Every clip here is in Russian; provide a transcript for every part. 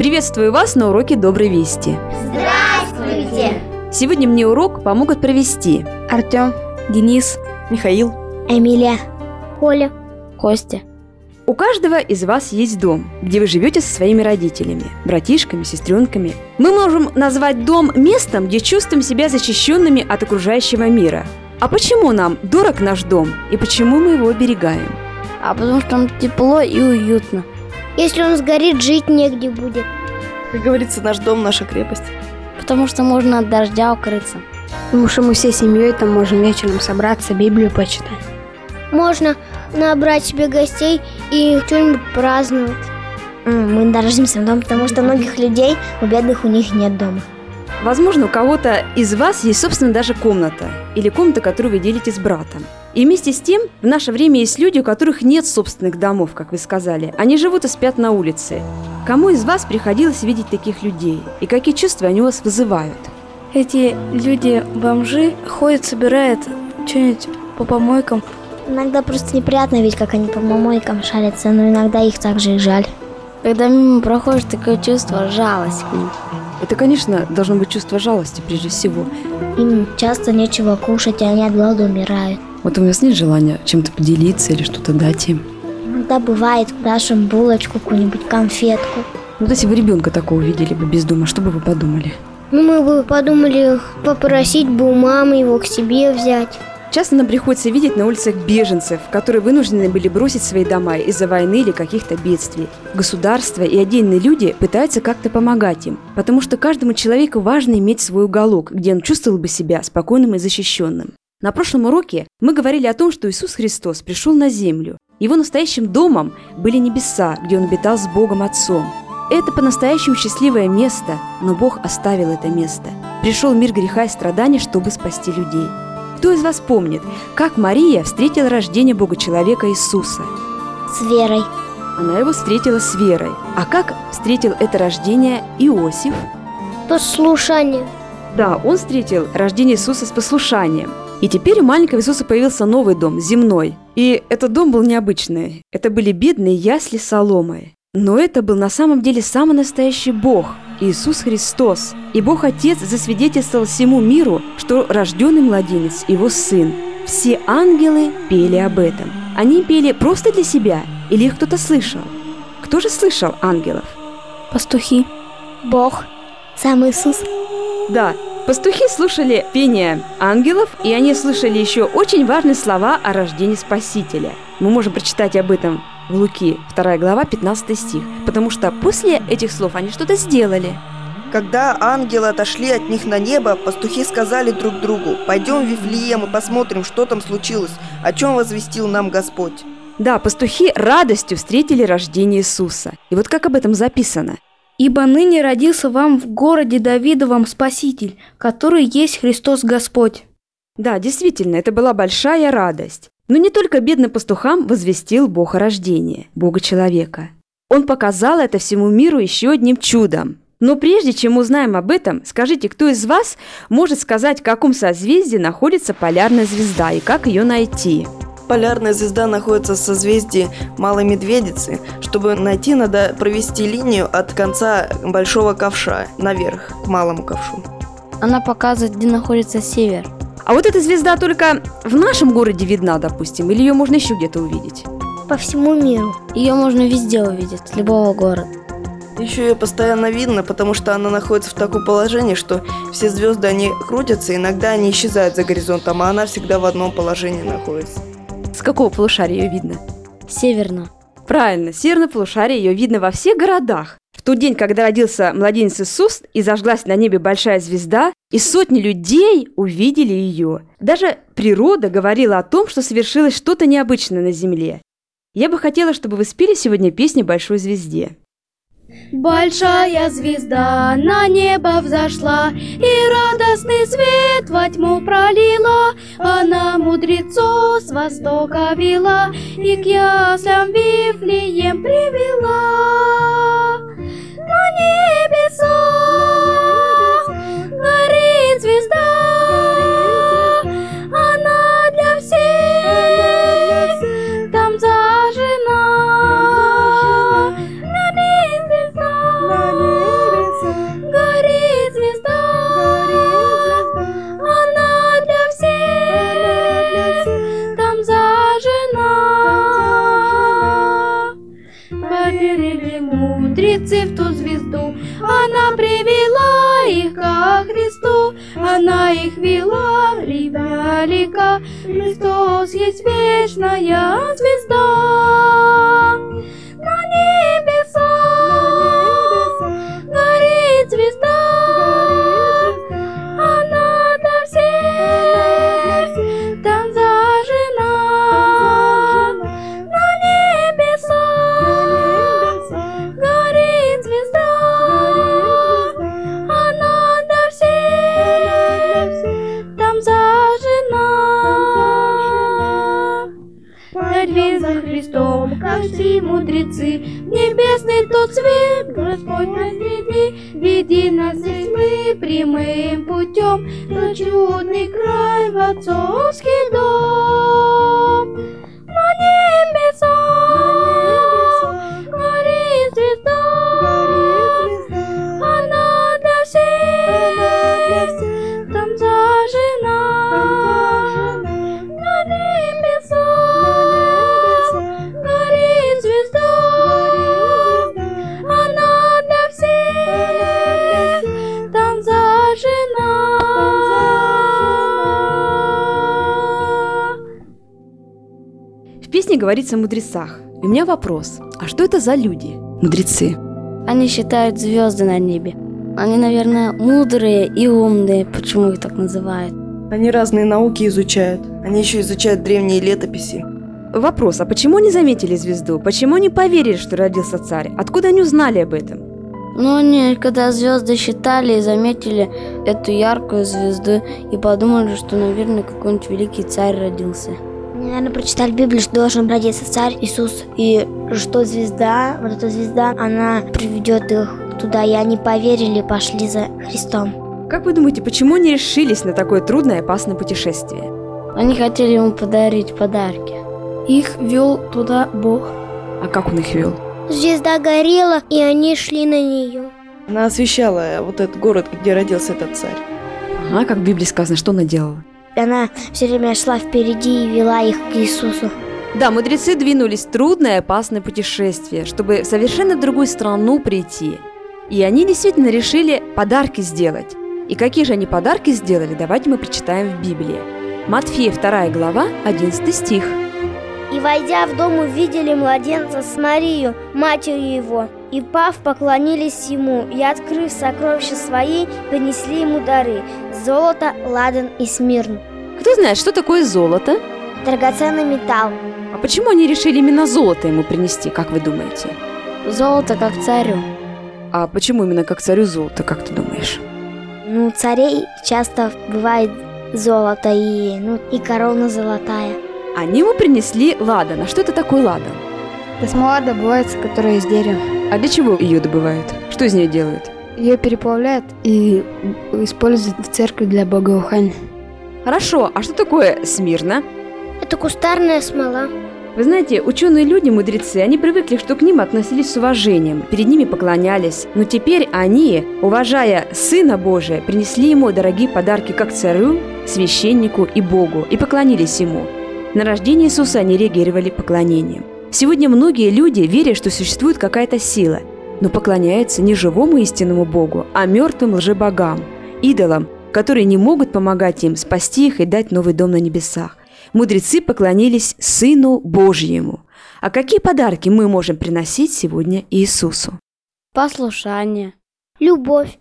Приветствую вас на уроке Доброй Вести. Здравствуйте! Сегодня мне урок помогут провести Артем, Денис, Михаил, Эмилия, Коля, Костя. У каждого из вас есть дом, где вы живете со своими родителями, братишками, сестренками. Мы можем назвать дом местом, где чувствуем себя защищенными от окружающего мира. А почему нам дорог наш дом и почему мы его оберегаем? А потому что там тепло и уютно. Если он сгорит, жить негде будет. Как говорится, наш дом – наша крепость. Потому что можно от дождя укрыться. Потому что мы всей семьей там можем вечером собраться, Библию почитать. Можно набрать себе гостей и что-нибудь праздновать. Мы дорожим своим домом, потому что многих людей, у бедных, у них нет дома. Возможно, у кого-то из вас есть, собственно, даже комната или комната, которую вы делите с братом. И вместе с тем, в наше время есть люди, у которых нет собственных домов, как вы сказали. Они живут и спят на улице. Кому из вас приходилось видеть таких людей? И какие чувства они у вас вызывают? Эти люди, бомжи, ходят, собирают что-нибудь по помойкам. Иногда просто неприятно видеть, как они по помойкам шарятся, но иногда их также и жаль. Когда мимо проходишь, такое чувство жалости к ним. Это, конечно, должно быть чувство жалости прежде всего. Им часто нечего кушать, и они от голода умирают. Вот у вас нет желания чем-то поделиться или что-то дать им? Иногда бывает, дашь им булочку, какую-нибудь конфетку. Вот если вы ребенка такого видели бы без дома, что бы вы подумали? Мы бы подумали попросить бы у мамы его к себе взять. Часто нам приходится видеть на улицах беженцев, которые вынуждены были бросить свои дома из-за войны или каких-то бедствий. Государство и отдельные люди пытаются как-то помогать им, потому что каждому человеку важно иметь свой уголок, где он чувствовал бы себя спокойным и защищенным. На прошлом уроке мы говорили о том, что Иисус Христос пришел на землю. Его настоящим домом были небеса, где он обитал с Богом Отцом. Это по-настоящему счастливое место, но Бог оставил это место. Пришел в мир греха и страданий, чтобы спасти людей. Кто из вас помнит, как Мария встретила рождение Бога-человека Иисуса? С верой. Она его встретила с верой. А как встретил это рождение Иосиф? Послушание. Да, он встретил рождение Иисуса с послушанием. И теперь у маленького Иисуса появился новый дом, земной. И этот дом был необычный. Это были бедные ясли с соломой. Но это был на самом деле самый настоящий Бог, Иисус Христос. И Бог Отец засвидетельствовал всему миру, что рожденный младенец – его Сын. Все ангелы пели об этом. Они пели просто для себя или их кто-то слышал? Кто же слышал ангелов? Пастухи. Бог. Сам Иисус. Да, пастухи слушали пение ангелов, и они слышали еще очень важные слова о рождении Спасителя. Мы можем прочитать об этом в Луки, 2 глава, 15 стих. Потому что после этих слов они что-то сделали. Когда ангелы отошли от них на небо, пастухи сказали друг другу: «Пойдем в Вифлеем и посмотрим, что там случилось, о чем возвестил нам Господь». Да, пастухи радостью встретили рождение Иисуса. И вот как об этом записано. «Ибо ныне родился вам в городе Давидовом Спаситель, который есть Христос Господь». Да, действительно, это была большая радость. Но не только бедным пастухам возвестил Бог о рождении, Бога-человека. Он показал это всему миру еще одним чудом. Но прежде чем узнаем об этом, скажите, кто из вас может сказать, в каком созвездии находится полярная звезда и как ее найти? Полярная звезда находится в созвездии Малой Медведицы. Чтобы найти, надо провести линию от конца большого ковша наверх, к малому ковшу. Она показывает, где находится север. А вот эта звезда только в нашем городе видна, допустим, или ее можно еще где-то увидеть? По всему миру. Ее можно везде увидеть, с любого города. Еще ее постоянно видно, потому что она находится в таком положении, что все звезды, они крутятся, иногда они исчезают за горизонтом, а она всегда в одном положении находится. С какого полушария ее видно? Северно. Правильно, северное полушарие ее видно во всех городах. В тот день, когда родился младенец Иисус и зажглась на небе большая звезда, и сотни людей увидели ее. Даже природа говорила о том, что совершилось что-то необычное на земле. Я бы хотела, чтобы вы спели сегодня песню «Большой звезде». Большая звезда на небо взошла, и радостный свет во тьму пролила. Она мудрецов с востока вела, и к яслям Вифлеем привела. На небесах горит звезда, она для всех там зажжена. На небесах звезду. Она привела их ко Христу, она их вела велика. Христос есть вечная звезда. На небесах горит звезда, она до всех там зажжена. На небесах горит звезда, она до всех там зажжена. Дверь за Христом, как все мудрецы, небесный тот свет, Господь наследи, веди нас здесь мы прямым путем, на чудный край в отцовский дом. На небесах горит звезда, она до всех там зажжена. На небесах горит звезда, она до всех там зажжена. В песне говорится о мудрецах. И у меня вопрос. А что это за люди, мудрецы? Они считают звезды на небе. Они, наверное, мудрые и умные. Почему их так называют? Они разные науки изучают. Они еще изучают древние летописи. Вопрос, а почему они заметили звезду? Почему они поверили, что родился царь? Откуда они узнали об этом? Но они, когда звезды считали и заметили эту яркую звезду, и подумали, что, наверное, какой-нибудь великий царь родился. Они, наверное, прочитали в Библии, что должен родиться царь Иисус, и что звезда, вот эта звезда, она приведет их туда, и они поверили и пошли за Христом. Как вы думаете, почему они решились на такое трудное и опасное путешествие? Они хотели ему подарить подарки. Их вел туда Бог. А как он их вел? Звезда горела, и они шли на нее. Она освещала вот этот город, где родился этот царь. Ага, как в Библии сказано, что она делала? Она все время шла впереди и вела их к Иисусу. Да, мудрецы двинулись в трудное и опасное путешествие, чтобы в совершенно другую страну прийти. И они действительно решили подарки сделать. И какие же они подарки сделали, давайте мы прочитаем в Библии. Матфея 2 глава, 11 стих. И, войдя в дом, увидели младенца с Марией, матерью его, и, пав, поклонились ему, и, открыв сокровища свои, принесли ему дары – золото, ладан и смирн. Кто знает, что такое золото? Драгоценный металл. А почему они решили именно золото ему принести, как вы думаете? Золото как царю. А почему именно как царю золото, как ты думаешь? Ну, царей часто бывает золото и корона золотая. Они ему принесли ладан. А что это такое ладан? Это смола добывается, которая из дерева. А для чего ее добывают? Что из нее делают? Ее переплавляют и используют в церкви для богоухания. Хорошо, а что такое смирна? Это кустарная смола. Вы знаете, ученые люди, мудрецы, они привыкли, что к ним относились с уважением, перед ними поклонялись. Но теперь они, уважая Сына Божия, принесли ему дорогие подарки как царю, священнику и Богу, и поклонились ему. На рождение Иисуса они реагировали поклонением. Сегодня многие люди верят, что существует какая-то сила, но поклоняются не живому истинному Богу, а мертвым лжебогам, идолам, которые не могут помогать им спасти их и дать новый дом на небесах. Мудрецы поклонились Сыну Божьему. А какие подарки мы можем приносить сегодня Иисусу? Послушание. Любовь,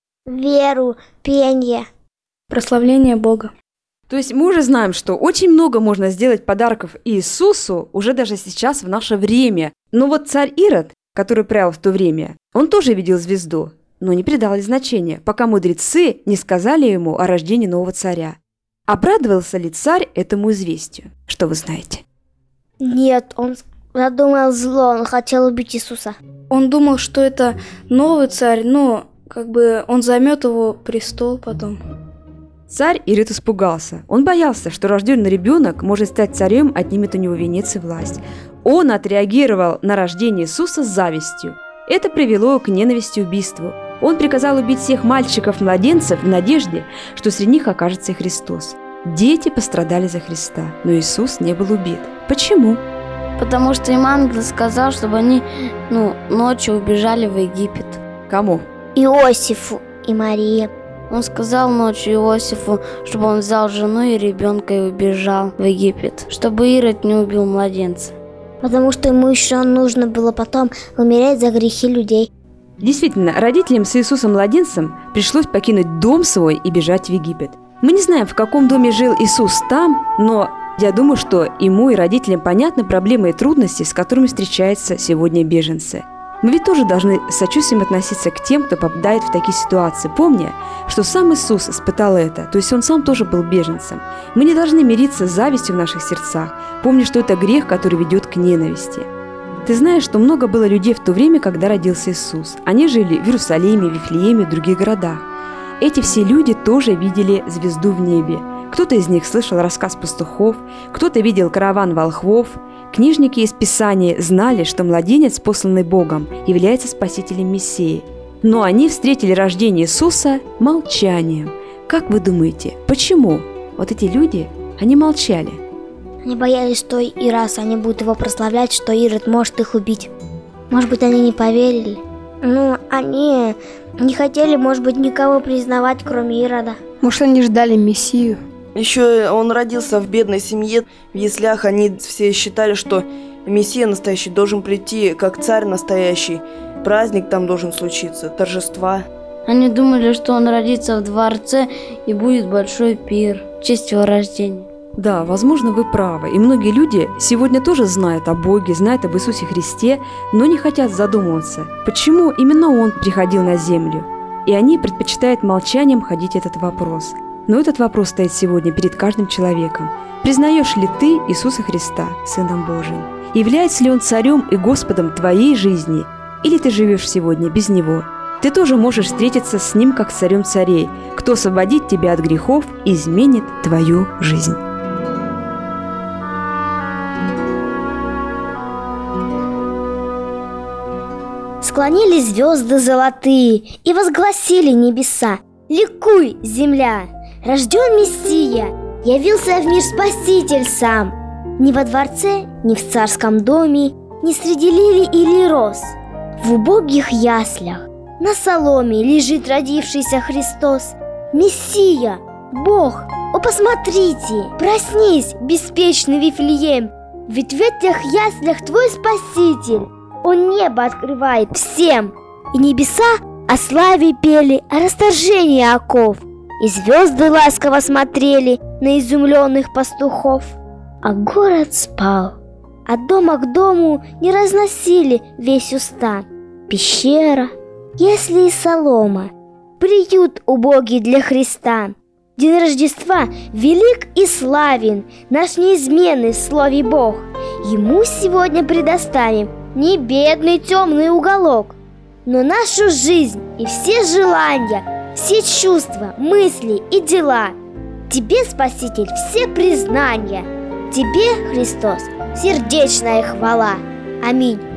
веру, пение. Прославление Бога. То есть мы уже знаем, что очень много можно сделать подарков Иисусу уже даже сейчас в наше время. Но вот царь Ирод, который правил в то время, он тоже видел звезду, но не придал ей значения, пока мудрецы не сказали ему о рождении нового царя. Обрадовался ли царь этому известию? Что вы знаете? Нет, он задумал зло, он хотел убить Иисуса. Он думал, что это новый царь, но он займет его престол потом. Царь Ирод испугался. Он боялся, что рожденный ребенок может стать царем, отнимет у него венец и власть. Он отреагировал на рождение Иисуса с завистью. Это привело к ненависти и убийству. Он приказал убить всех мальчиков-младенцев в надежде, что среди них окажется и Христос. Дети пострадали за Христа, но Иисус не был убит. Почему? Потому что им ангел сказал, чтобы они ночью убежали в Египет. Кому? Иосифу и Марии. Он сказал ночью Иосифу, чтобы он взял жену и ребенка и убежал в Египет, чтобы Ирод не убил младенца. Потому что ему еще нужно было потом умереть за грехи людей. Действительно, родителям с Иисусом-младенцем пришлось покинуть дом свой и бежать в Египет. Мы не знаем, в каком доме жил Иисус там, но я думаю, что ему и родителям понятны проблемы и трудности, с которыми встречаются сегодня беженцы. Мы ведь тоже должны с сочувствием относиться к тем, кто попадает в такие ситуации, помня, что сам Иисус испытал это, то есть Он сам тоже был беженцем. Мы не должны мириться с завистью в наших сердцах, помня, что это грех, который ведет к ненависти. Ты знаешь, что много было людей в то время, когда родился Иисус. Они жили в Иерусалиме, Вифлееме и в других городах. Эти все люди тоже видели звезду в небе. Кто-то из них слышал рассказ пастухов, кто-то видел караван волхвов. Книжники из Писания знали, что младенец, посланный Богом, является спасителем Мессии. Но они встретили рождение Иисуса молчанием. Как вы думаете, почему? Вот эти люди, они молчали. Они боялись, что и раз они будут его прославлять, что Ирод может их убить. Может быть, они не поверили. Они не хотели, может быть, никого признавать, кроме Ирода. Может, они ждали Мессию. Еще он родился в бедной семье, в яслях. Они все считали, что Мессия настоящий должен прийти, как царь настоящий. Праздник там должен случиться, торжества. Они думали, что он родится в дворце и будет большой пир в честь его рождения. Да, возможно, вы правы. И многие люди сегодня тоже знают о Боге, знают об Иисусе Христе, но не хотят задумываться, почему именно Он приходил на землю. И они предпочитают молчанием ходить этот вопрос. Но этот вопрос стоит сегодня перед каждым человеком. Признаешь ли ты Иисуса Христа Сыном Божиим? Является ли Он царем и Господом твоей жизни? Или ты живешь сегодня без Него? Ты тоже можешь встретиться с Ним как царем царей, кто освободит тебя от грехов и изменит твою жизнь. Склонились звезды золотые и возгласили небеса: «Ликуй, земля! Рожден Мессия, явился в мир Спаситель сам! Ни во дворце, ни в царском доме, ни среди лилий или роз, в убогих яслях на соломе лежит родившийся Христос. Мессия, Бог, о, посмотрите! Проснись, беспечный Вифлеем, ведь в этих яслях твой Спаситель! Он небо открывает всем, и небеса о славе пели, о расторжении оков, и звезды ласково смотрели на изумленных пастухов. А город спал, от дома к дому не разносили весь устан. Пещера, ясли и солома, приют убогий для Христа. День Рождества велик и славен, наш неизменный в слове Бог. Ему сегодня предоставим не бедный темный уголок, но нашу жизнь и все желания, все чувства, мысли и дела. Тебе, Спаситель, все признания, тебе, Христос, сердечная хвала. Аминь.